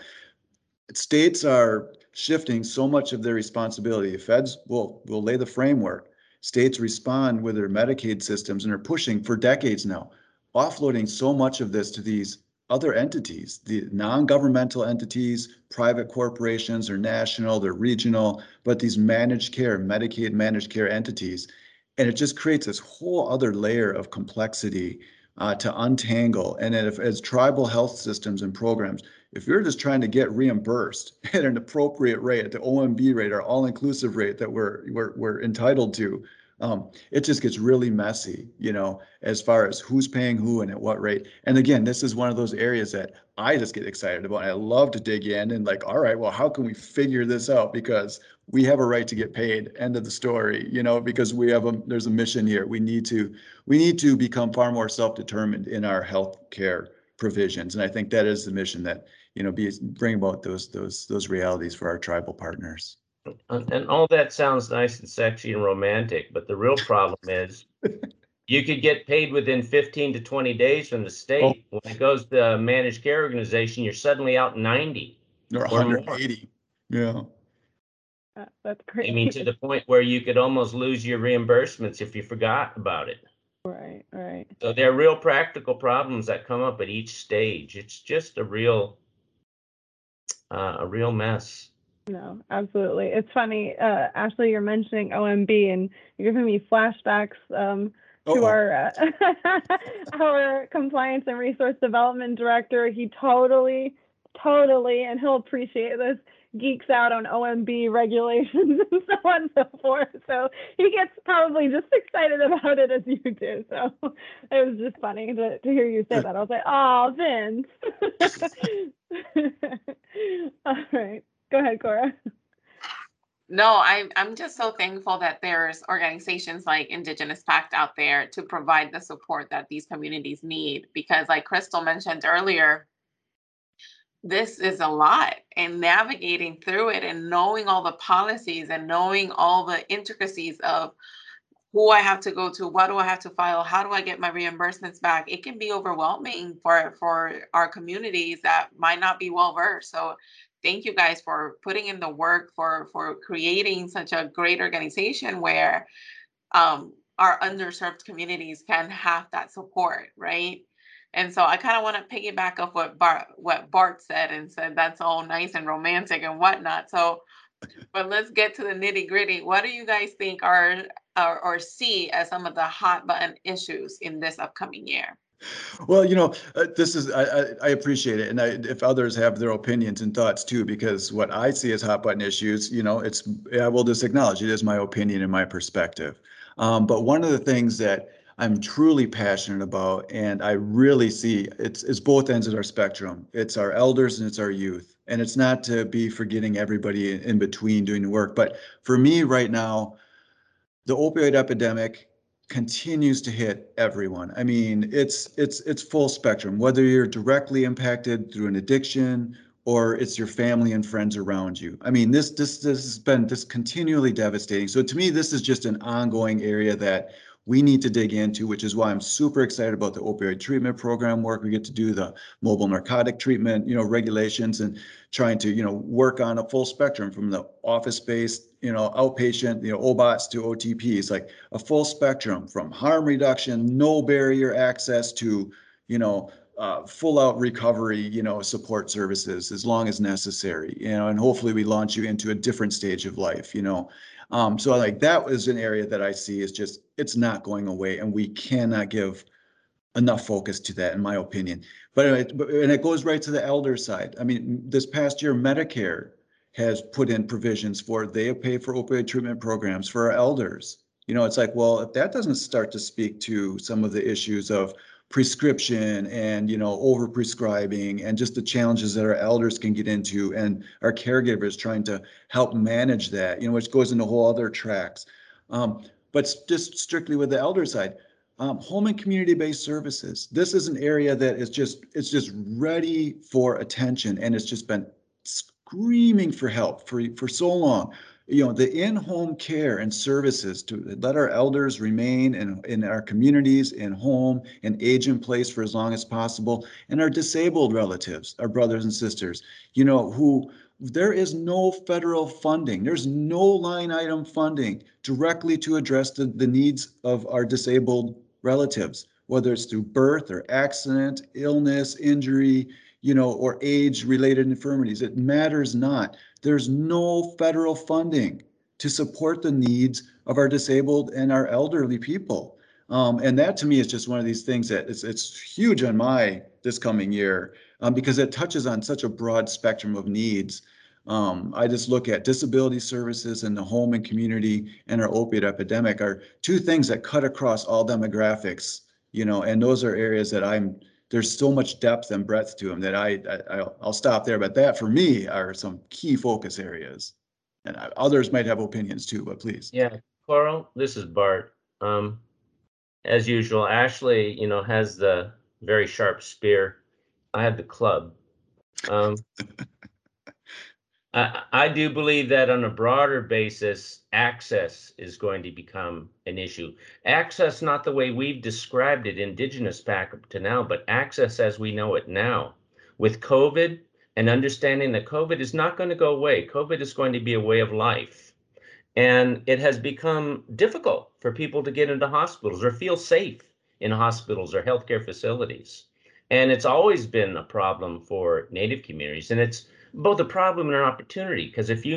States are shifting so much of their responsibility. Feds will lay the framework. States respond with their Medicaid systems and are pushing for decades now, offloading so much of this to these other entities, the non-governmental entities, private corporations, or national, they're regional, but these managed care, Medicaid managed care entities. And it just creates this whole other layer of complexity to untangle. And then as tribal health systems and programs, if you're just trying to get reimbursed at an appropriate rate, at the OMB rate, or all-inclusive rate that we're entitled to, it just gets really messy, as far as who's paying who and at what rate. And again, this is one of those areas that I just get excited about. And I love to dig in and like, all right, well, how can we figure this out? Because we have a right to get paid. End of the story, because there's a mission here. We need to become far more self-determined in our health care provisions. And I think that is the mission that, bring about those realities for our tribal partners. And all that sounds nice and sexy and romantic, but the real problem is you could get paid within 15 to 20 days from the state. When it goes to a managed care organization, you're suddenly out 90 or 180. Yeah. That's great. I mean, to the point where you could almost lose your reimbursements if you forgot about it. Right. So there are real practical problems that come up at each stage. It's just a real mess. No, absolutely. It's funny, Ashley, you're mentioning OMB, and you're giving me flashbacks to our our compliance and resource development director. He totally, and he'll appreciate this, geeks out on OMB regulations and so on and so forth. So he gets probably just excited about it as you do. So it was just funny to hear you say that. I was like, oh, Vince. All right. Go ahead, Cora. No, I'm just so thankful that there's organizations like Indigenous Pact out there to provide the support that these communities need. Because like Crystal mentioned earlier, this is a lot, and navigating through it and knowing all the policies and knowing all the intricacies of who I have to go to, what do I have to file, how do I get my reimbursements back? It can be overwhelming for our communities that might not be well versed. So thank you guys for putting in the work, for creating such a great organization where our underserved communities can have that support, right? And so I kind of want to piggyback off what Bart said, and said that's all nice and romantic and whatnot. So, but let's get to the nitty gritty. What do you guys think are or see as some of the hot button issues in this upcoming year? Well, this is, I appreciate it. And if others have their opinions and thoughts too, because what I see as hot button issues, I will just acknowledge it is my opinion and my perspective. But one of the things that I'm truly passionate about, and I really see it's both ends of our spectrum. It's our elders and it's our youth. And it's not to be forgetting everybody in between doing the work. But for me right now, the opioid epidemic continues to hit everyone. I mean, it's full spectrum, whether you're directly impacted through an addiction or it's your family and friends around you. I mean, this has been continually devastating. So to me, this is just an ongoing area that we need to dig into, which is why I'm super excited about the opioid treatment program work. We get to do the mobile narcotic treatment, regulations, and trying to, work on a full spectrum from the office-based, outpatient, OBOTs to OTPs, like a full spectrum from harm reduction, no barrier access to, full out recovery, support services as long as necessary, and hopefully we launch you into a different stage of life, So like that was an area that I see is just, it's not going away, and we cannot give enough focus to that, in my opinion. But and it goes right to the elder side. I mean, this past year, Medicare has put in provisions for, they pay for opioid treatment programs for our elders. It's like, well, if that doesn't start to speak to some of the issues of prescription and, over prescribing and just the challenges that our elders can get into, and our caregivers trying to help manage that, which goes into whole other tracks. But just strictly with the elder side, home and community-based services. This is an area that is it's just ready for attention, and it's just been screaming for help for so long. The in-home care and services to let our elders remain in our communities, in home, and age in place for as long as possible, and our disabled relatives, our brothers and sisters, who there is no federal funding. There's no line item funding directly to address the needs of our disabled relatives, whether it's through birth or accident, illness, injury, or age-related infirmities. It matters not. There's no federal funding to support the needs of our disabled and our elderly people. And that to me is just one of these things that it's huge on this coming year, because it touches on such a broad spectrum of needs. I just look at disability services and the home and community and our opiate epidemic are two things that cut across all demographics, and those are areas that there's so much depth and breadth to them that I'll stop there. But that for me are some key focus areas, and others might have opinions too, but please. Yeah, Carl, this is Bart. As usual, Ashley, has the very sharp spear. I have the club. I do believe that on a broader basis, access is going to become an issue. Access, not the way we've described it, Indigenous PAC up to now, but access as we know it now. With COVID and understanding that COVID is not going to go away. COVID is going to be a way of life. And it has become difficult for people to get into hospitals or feel safe in hospitals or healthcare facilities. And it's always been a problem for Native communities. And it's both a problem and an opportunity, because if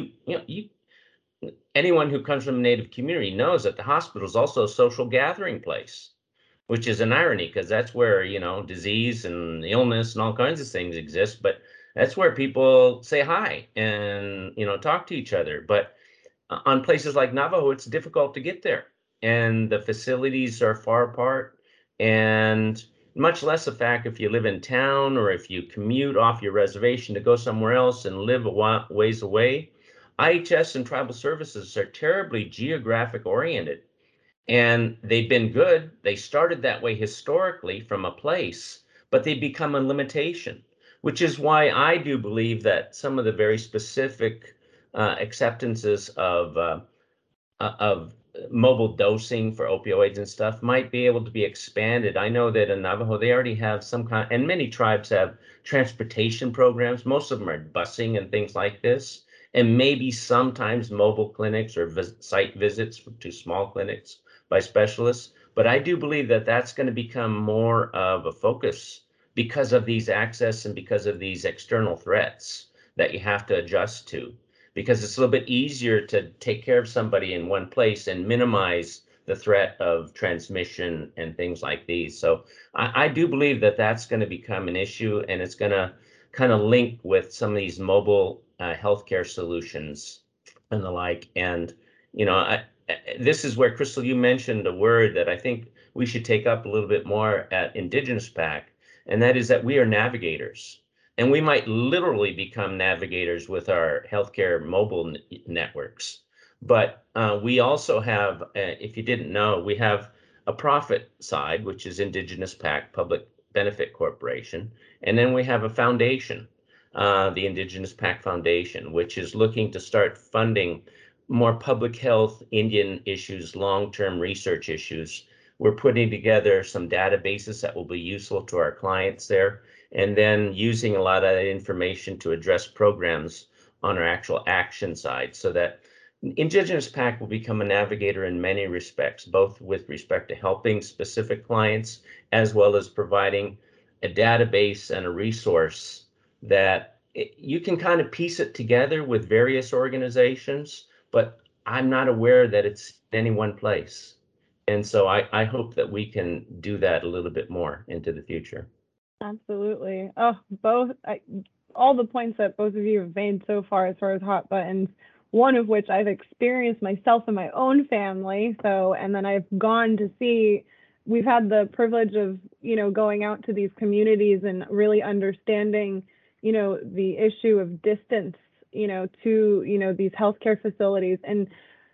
anyone who comes from a Native community knows that the hospital is also a social gathering place, which is an irony, because that's where, disease and illness and all kinds of things exist. But that's where people say hi and, talk to each other. But on places like Navajo, it's difficult to get there, and the facilities are far apart, and much less the fact if you live in town or if you commute off your reservation to go somewhere else and live a ways away. IHS and tribal services are terribly geographic oriented, and they've been good. They started that way historically from a place, but they become a limitation, which is why I do believe that some of the very specific acceptances of mobile dosing for opioids and stuff might be able to be expanded. I know that in Navajo, they already have some kind, and many tribes have transportation programs. Most of them are busing and things like this, and maybe sometimes mobile clinics or site visits to small clinics by specialists. But I do believe that that's going to become more of a focus because of these access and because of these external threats that you have to adjust to. Because it's a little bit easier to take care of somebody in one place and minimize the threat of transmission and things like these. So I do believe that that's going to become an issue, and it's going to kind of link with some of these mobile healthcare solutions and the like. And, this is where, Crystal, you mentioned a word that I think we should take up a little bit more at Indigenous PAC, and that is that we are navigators. And we might literally become navigators with our healthcare mobile networks. But we also have, if you didn't know, we have a profit side, which is Indigenous PAC, Public Benefit Corporation. And then we have a foundation, the Indigenous PAC Foundation, which is looking to start funding more public health, Indian issues, long-term research issues. We're putting together some databases that will be useful to our clients there, and then using a lot of that information to address programs on our actual action side, so that Indigenous PAC will become a navigator in many respects, both with respect to helping specific clients, as well as providing a database and a resource that you can kind of piece it together with various organizations, but I'm not aware that it's in any one place. And so I hope that we can do that a little bit more into the future. Absolutely. Oh, all the points that both of you have made so far as hot buttons, one of which I've experienced myself in my own family. So, and then I've gone to see, we've had the privilege of, going out to these communities and really understanding, the issue of distance, to, these healthcare facilities. And,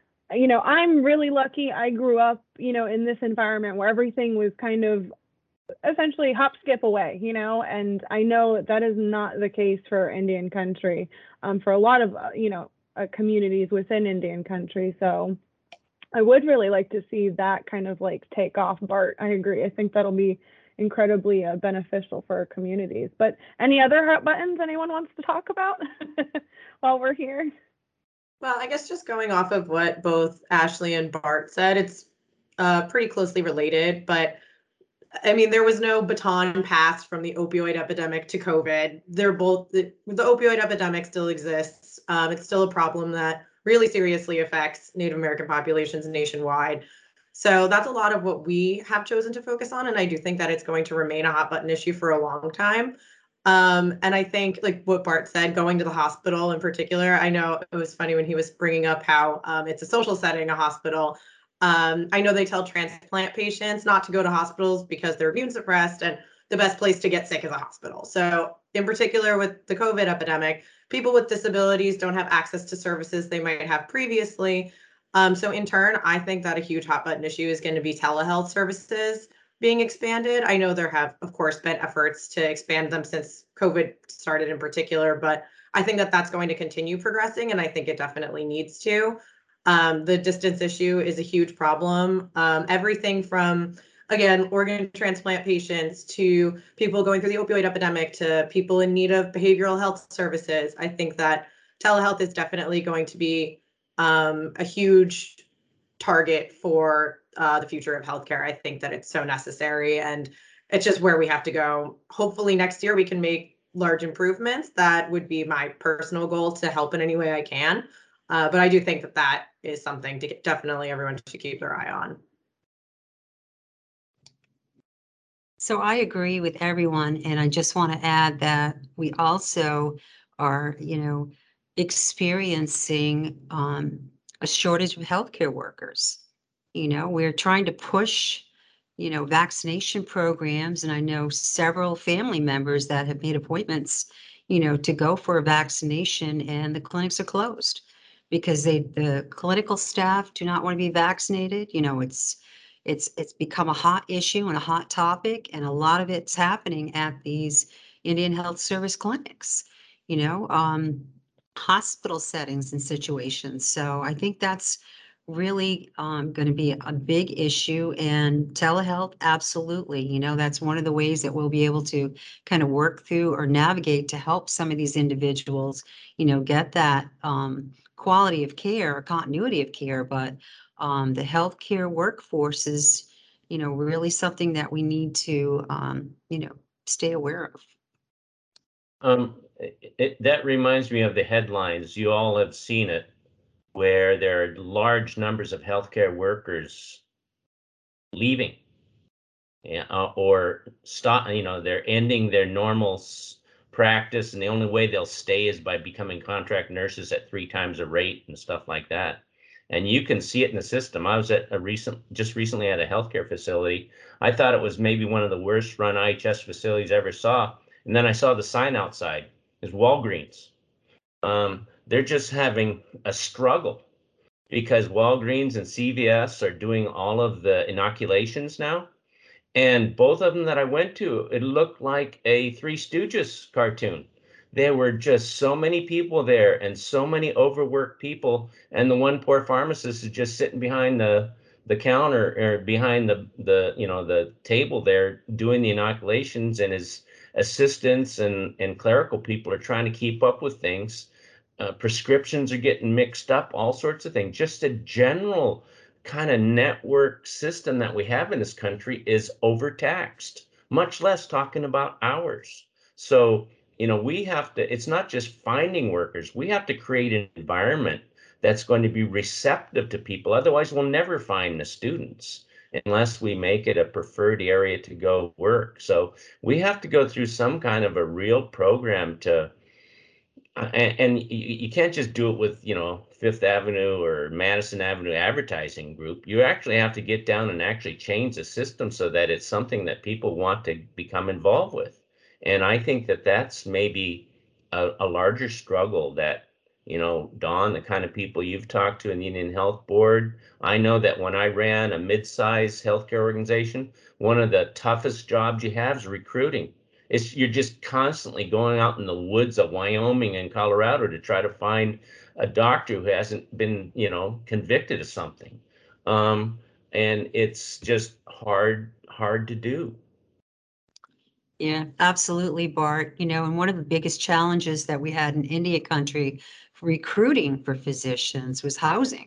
I'm really lucky. I grew up, in this environment where everything was kind of essentially hop skip away, and I know that is not the case for Indian country, for a lot of communities within Indian country. So I would really like to see that kind of like take off. Bart, I agree. I think that'll be incredibly beneficial for our communities. But any other hot buttons anyone wants to talk about while we're here? Well, I guess just going off of what both Ashley and Bart said, it's pretty closely related, but I mean, there was no baton passed from the opioid epidemic to COVID. They're both, the opioid epidemic still exists. It's still a problem that really seriously affects Native American populations nationwide. So that's a lot of what we have chosen to focus on. And I do think that it's going to remain a hot button issue for a long time. And I think, like what Bart said, going to the hospital in particular, I know it was funny when he was bringing up how it's a social setting, a hospital. I know they tell transplant patients not to go to hospitals because they're immune suppressed, and the best place to get sick is a hospital. So in particular with the COVID epidemic, people with disabilities don't have access to services they might have previously. So in turn, I think that a huge hot button issue is going to be telehealth services being expanded. I know there have, of course, been efforts to expand them since COVID started in particular, but I think that that's going to continue progressing, and I think it definitely needs to. The distance issue is a huge problem. Everything from, again, organ transplant patients to people going through the opioid epidemic to people in need of behavioral health services. I think that telehealth is definitely going to be a huge target for the future of healthcare. I think that it's so necessary, and it's just where we have to go. Hopefully next year we can make large improvements. That would be my personal goal, to help in any way I can. But I do think that that is something to definitely everyone should keep their eye on. So I agree with everyone, and I just want to add that we also are, experiencing a shortage of healthcare workers. We're trying to push, vaccination programs, and I know several family members that have made appointments, to go for a vaccination, and the clinics are closed because the clinical staff do not want to be vaccinated. It's become a hot issue and a hot topic, and a lot of it's happening at these Indian Health Service clinics, hospital settings and situations. So I think that's really going to be a big issue. And telehealth, absolutely. That's one of the ways that we'll be able to kind of work through or navigate to help some of these individuals, get that quality of care, continuity of care. But the healthcare workforce is, really something that we need to, stay aware of. That reminds me of the headlines. You all have seen it, where there are large numbers of healthcare workers leaving, or stop. They're ending their normal practice, and the only way they'll stay is by becoming contract nurses at 3 times the rate and stuff like that. And you can see it in the system. I was at just recently at a healthcare facility. I thought it was maybe one of the worst run IHS facilities I ever saw. And then I saw the sign outside. It's Walgreens. They're just having a struggle because Walgreens and CVS are doing all of the inoculations now. And both of them that I went to, it looked like a Three Stooges cartoon. There were just so many people there, and so many overworked people. And the one poor pharmacist is just sitting behind the counter, or behind the table there, doing the inoculations, and his assistants and clerical people are trying to keep up with things. Prescriptions are getting mixed up, all sorts of things. Just a general kind of network system that we have in this country is overtaxed much less talking about hours. So, we have to, it's not just finding workers, we have to create an environment that's going to be receptive to people. Otherwise, we'll never find the students unless we make it a preferred area to go work. So we have to go through some kind of a real program to, and you can't just do it with, Fifth Avenue or Madison Avenue advertising group. You actually have to get down and actually change the system so that it's something that people want to become involved with. And I think that that's maybe a larger struggle that, Dawn, the kind of people you've talked to in the Indian Health Board. I know that when I ran a mid-sized healthcare organization, one of the toughest jobs you have is recruiting. You're just constantly going out in the woods of Wyoming and Colorado to try to find a doctor who hasn't been, convicted of something. And it's just hard to do. Yeah, absolutely, Bart. And one of the biggest challenges that we had in India country for recruiting for physicians was housing,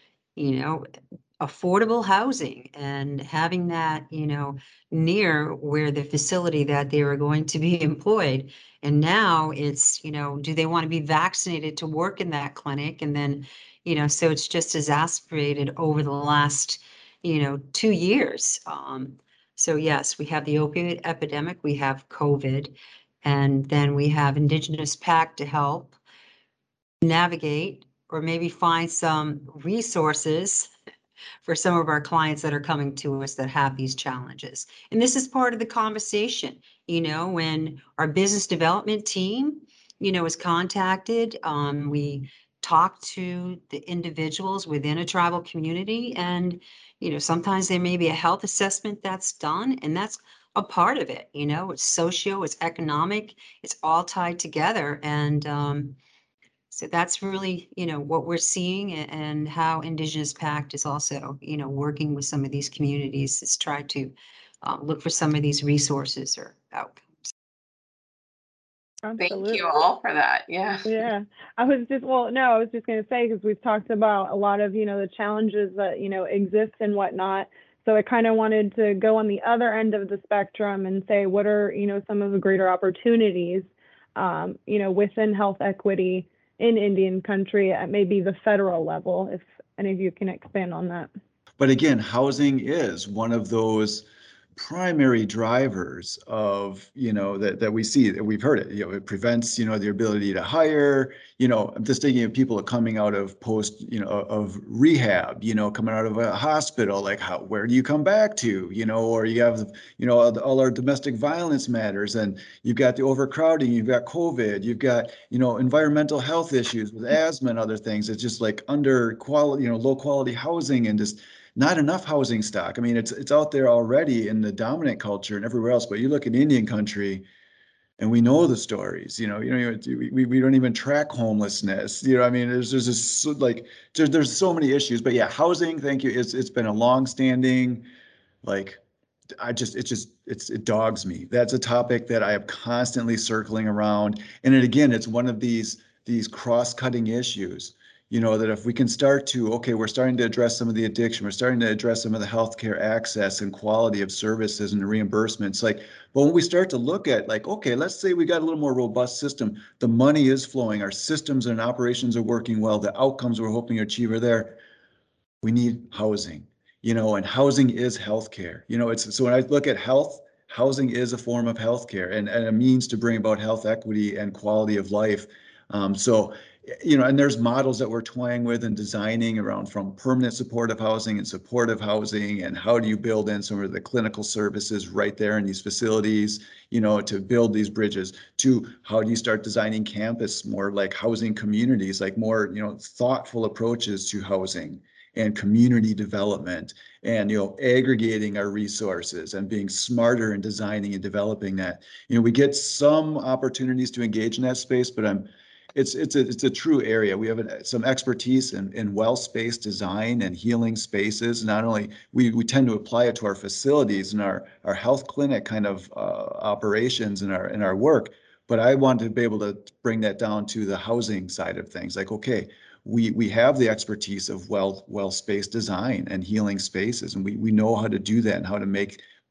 affordable housing and having that, near where the facility that they were going to be employed. And now it's, do they want to be vaccinated to work in that clinic? And then, so it's just exacerbated over the last, 2 years. So yes, we have the opioid epidemic, we have COVID, and then we have Indigenous PAC to help navigate or maybe find some resources for some of our clients that are coming to us that have these challenges. And this is part of the conversation, when our business development team, is contacted, we talk to the individuals within a tribal community, and, sometimes there may be a health assessment that's done, and that's a part of it, it's socio, it's economic, it's all tied together. And, so that's really, what we're seeing, and how Indigenous PACT is also, working with some of these communities is try to look for some of these resources or outcomes. Thank Absolutely. you all for that. Yeah. Yeah, I was just going to say, because we've talked about a lot of, the challenges that, exist and whatnot. So I kind of wanted to go on the other end of the spectrum and say, what are, some of the greater opportunities, within health equity in Indian country at maybe the federal level, if any of you can expand on that. But again, housing is one of those primary drivers of, that we see, that we've heard it, it prevents, the ability to hire, I'm just thinking of people coming out of of rehab, coming out of a hospital, like where do you come back to, or you have, all our domestic violence matters, and you've got the overcrowding, you've got COVID, you've got, environmental health issues with asthma and other things. It's just like under quality, low quality housing, and just not enough housing stock. I mean, it's out there already in the dominant culture and everywhere else, but you look in Indian country and we know the stories, we don't even track homelessness, I mean, there's this like, there's so many issues, but yeah, housing, thank you. It's been a long-standing, like, it dogs me. That's a topic that I am constantly circling around. And again, it's one of these cross-cutting issues, that if we can start to, okay, we're starting to address some of the addiction, we're starting to address some of the healthcare access and quality of services and the reimbursements. But when we start to look at, like, okay, let's say we got a little more robust system, the money is flowing, our systems and operations are working well, the outcomes we're hoping to achieve are there. We need housing, and housing is healthcare. So when I look at health, housing is a form of healthcare and a means to bring about health equity and quality of life. And there's models that we're toying with and designing around, from permanent supportive housing and supportive housing, and how do you build in some of the clinical services right there in these facilities, to build these bridges, to how do you start designing campus more like housing communities, like more, thoughtful approaches to housing and community development, and, aggregating our resources and being smarter in designing and developing that. We get some opportunities to engage in that space, but it's a true area. We have some expertise in well-spaced design and healing spaces. Not only we tend to apply it to our facilities and our health clinic kind of operations in our work, but I want to be able to bring that down to the housing side of things. Like, okay, we have the expertise of well-spaced design and healing spaces, and we know how to do that and how to make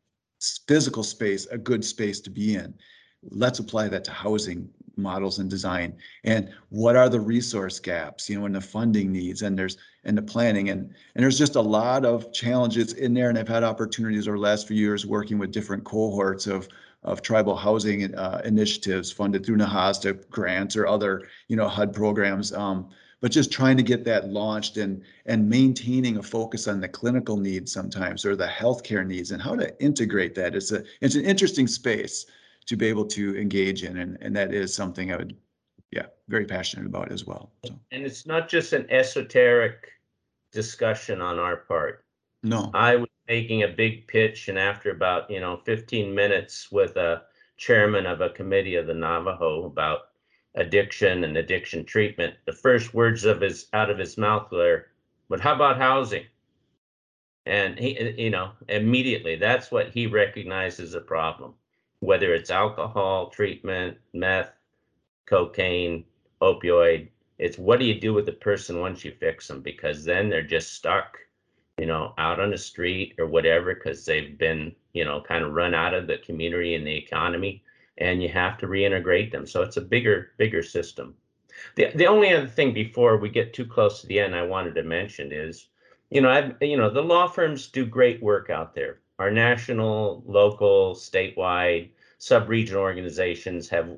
physical space a good space to be in. Let's apply that to housing models and design. And what are the resource gaps, and the funding needs, and the planning, and there's just a lot of challenges in there. And I've had opportunities over the last few years working with different cohorts of tribal housing initiatives funded through NAHASTA grants or other, HUD programs. But just trying to get that launched and maintaining a focus on the clinical needs sometimes, or the healthcare needs, and how to integrate that. It's an interesting space to be able to engage in, and that is something I would, very passionate about as well. So. And it's not just an esoteric discussion on our part. No. I was making a big pitch, and after about 15 minutes with a chairman of a committee of the Navajo about addiction and addiction treatment, the first words out of his mouth were, "But how about housing?" And he, immediately that's what he recognizes a problem, whether it's alcohol treatment, meth, cocaine, opioid. It's what do you do with the person once you fix them? Because then they're just stuck, out on the street or whatever, because they've been, kind of run out of the community and the economy, and you have to reintegrate them. So it's a bigger system. The only other thing before we get too close to the end I wanted to mention is, the law firms do great work out there. Our national, local, statewide, sub-regional organizations have,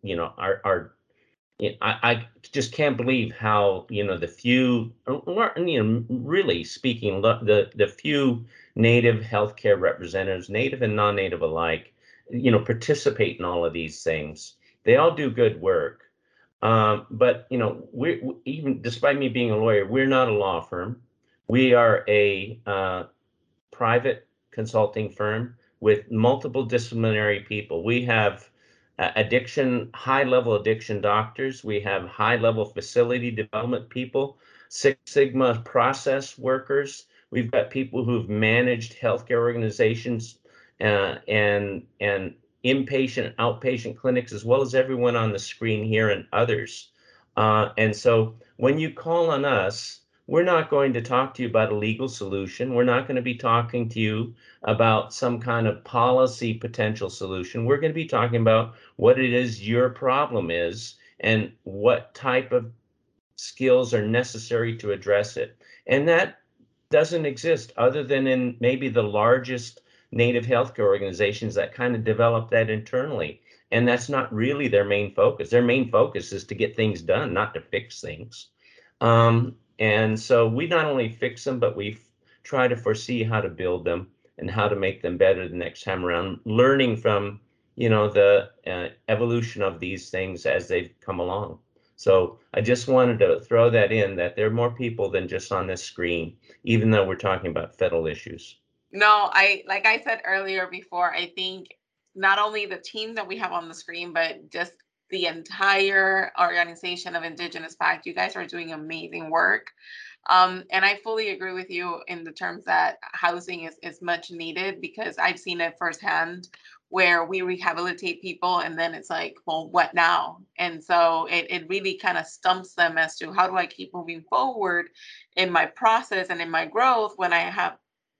I just can't believe how, the few, really speaking, the few Native healthcare representatives, Native and non-Native alike, participate in all of these things. They all do good work. But, we even despite me being a lawyer, we're not a law firm. We are a private consulting firm with multiple disciplinary people. We have high-level addiction doctors. We have high-level facility development people, Six Sigma process workers. We've got people who've managed healthcare organizations and inpatient and outpatient clinics, as well as everyone on the screen here and others. And so when you call on us, we're not going to talk to you about a legal solution. We're not going to be talking to you about some kind of policy potential solution. We're going to be talking about what it is your problem is and what type of skills are necessary to address it. And that doesn't exist other than in maybe the largest Native healthcare organizations that kind of develop that internally. And that's not really their main focus. Their main focus is to get things done, not to fix things. And so we not only fix them, but we try to foresee how to build them and how to make them better the next time around, learning from, the evolution of these things as they've come along. So I just wanted to throw that in, that there are more people than just on this screen, even though we're talking about federal issues. No, like I said earlier before, I think not only the team that we have on the screen, but just the entire organization of Indigenous Pact, you guys are doing amazing work. And I fully agree with you in the terms that housing is much needed, because I've seen it firsthand where we rehabilitate people and then it's like, well, what now? And so it really kind of stumps them as to how do I keep moving forward in my process and in my growth when I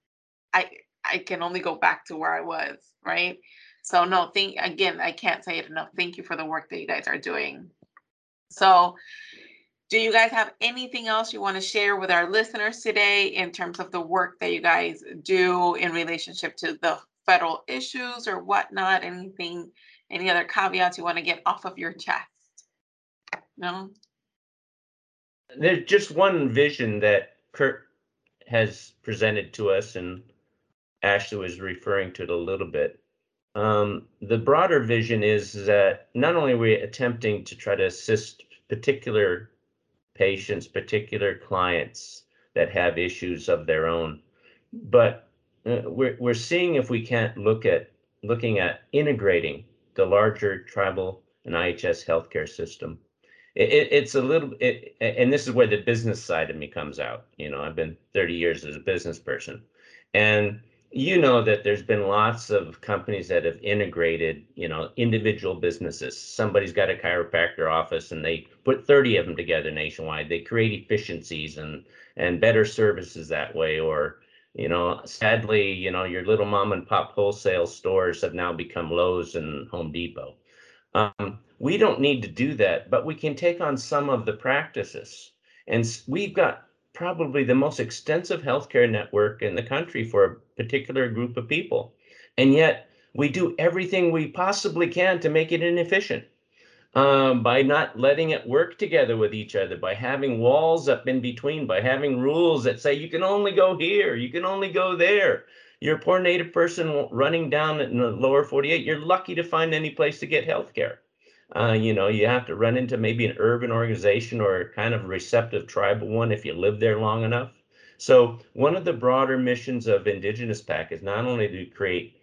can only go back to where I was, right? So no, again, I can't say it enough. Thank you for the work that you guys are doing. So do you guys have anything else you want to share with our listeners today in terms of the work that you guys do in relationship to the federal issues or whatnot? Any other caveats you want to get off of your chest? No? There's just one vision that Kurt has presented to us, and Ashley was referring to it a little bit. The broader vision is that not only are we attempting to try to assist particular patients, particular clients that have issues of their own, but we're seeing if we can't looking at integrating the larger tribal and IHS healthcare system. It's a little, and this is where the business side of me comes out. I've been 30 years as a business person, and that there's been lots of companies that have integrated, individual businesses. Somebody's got a chiropractor office and they put 30 of them together nationwide. They create efficiencies and better services that way. Or, Sadly, your little mom and pop wholesale stores have now become Lowe's and Home Depot. We don't need to do that, but we can take on some of the practices. And we've got probably the most extensive healthcare network in the country for a particular group of people. And yet we do everything we possibly can to make it inefficient. By not letting it work together with each other, by having walls up in between, by having rules that say you can only go here, you can only go there. You're a poor Native person running down in the lower 48, you're lucky to find any place to get health care. You have to run into maybe an urban organization or kind of a receptive tribal one if you live there long enough. So one of the broader missions of Indigenous PAC is not only to create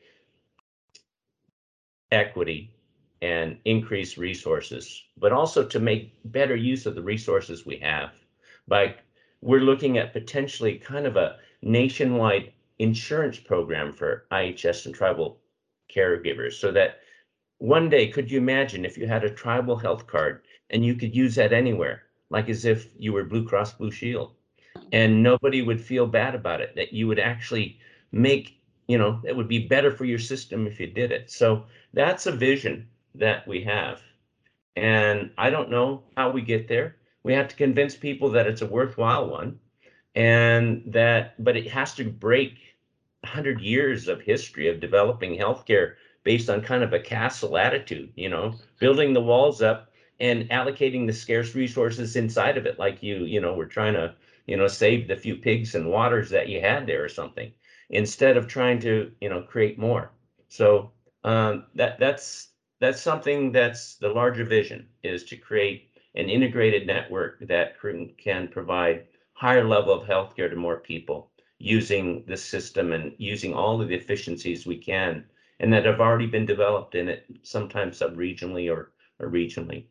equity and increase resources, but also to make better use of the resources we have. We're looking at potentially kind of a nationwide insurance program for IHS and tribal caregivers, so that one day, could you imagine if you had a tribal health card and you could use that anywhere, like as if you were Blue Cross Blue Shield, and nobody would feel bad about it, that you would actually make, it would be better for your system if you did it. So that's a vision that we have. And I don't know how we get there. We have to convince people that it's a worthwhile one, but it has to break 100 years of history of developing healthcare based on kind of a castle attitude, building the walls up and allocating the scarce resources inside of it, like we're trying to, save the few pigs and waters that you had there or something, instead of trying to, create more. So that's something that's the larger vision, is to create an integrated network that can provide higher level of healthcare to more people using the system and using all of the efficiencies we can, and that have already been developed in it, sometimes sub-regionally or regionally.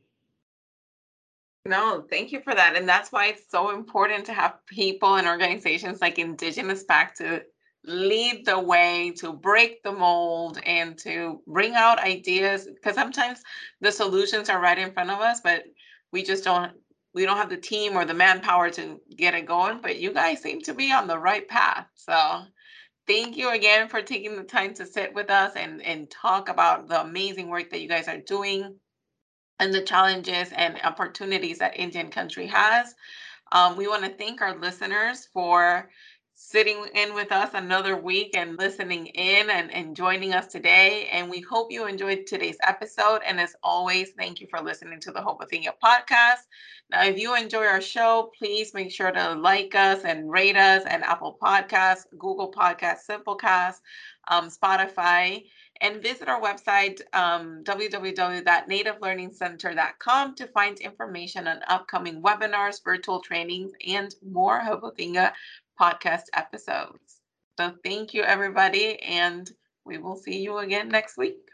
No, thank you for that. And that's why it's so important to have people and organizations like Indigenous PAC to lead the way, to break the mold, and to bring out ideas, because sometimes the solutions are right in front of us, but we don't have the team or the manpower to get it going. But you guys seem to be on the right path. So thank you again for taking the time to sit with us and talk about the amazing work that you guys are doing and the challenges and opportunities that Indian country has. We want to thank our listeners for sitting in with us another week and listening in and joining us today. And we hope you enjoyed today's episode. And as always, thank you for listening to the Ho'opathanya podcast. Now, if you enjoy our show, please make sure to like us and rate us at Apple Podcasts, Google Podcasts, Simplecast, Spotify, and visit our website, www.nativelearningcenter.com, to find information on upcoming webinars, virtual trainings, and more Ho'opathanya podcast episodes. So thank you, everybody, and we will see you again next week.